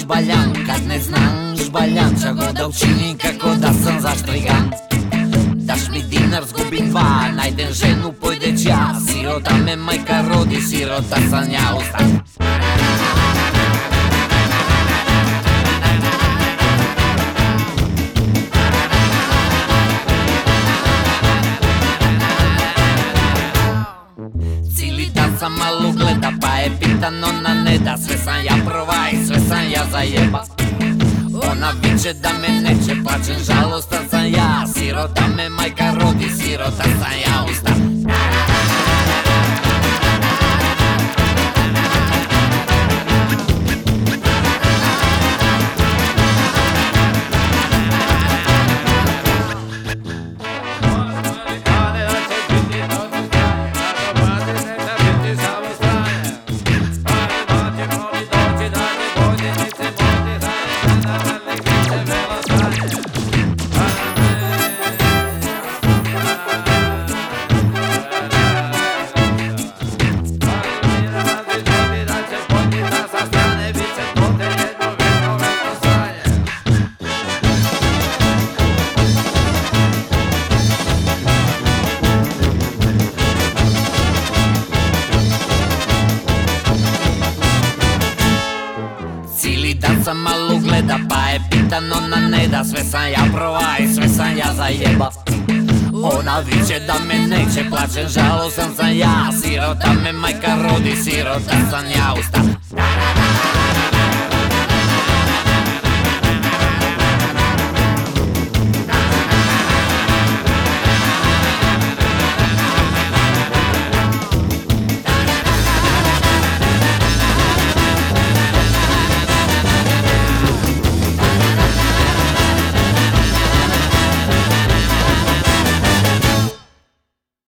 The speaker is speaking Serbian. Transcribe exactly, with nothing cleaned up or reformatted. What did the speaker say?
žbaljan, kad ne znam žbaljan, čak da učinim kako da sam zaštrigan. Daš mi dinar, zgubim dva, najdem ženu, pojdeć ja. Sirota me majka rodi, sirota sam ja, ustan. Cili dan sam malo gleda, pa je pitan, ona ne da. Sve sam ja prva i sve sam ja zajeba. Ona viče da me neće, plačem, žalostan sam ja. Sirota me majka rodi, sirota sam ja, ustan. Dan sam malo gleda, pa je pitan, ona ne da. Sve sam ja prva i sve sam ja zajeba. Ona viče da me neće, plačem, žalostan sam ja. Sirota me majka rodi, sirota sam ja, ustan.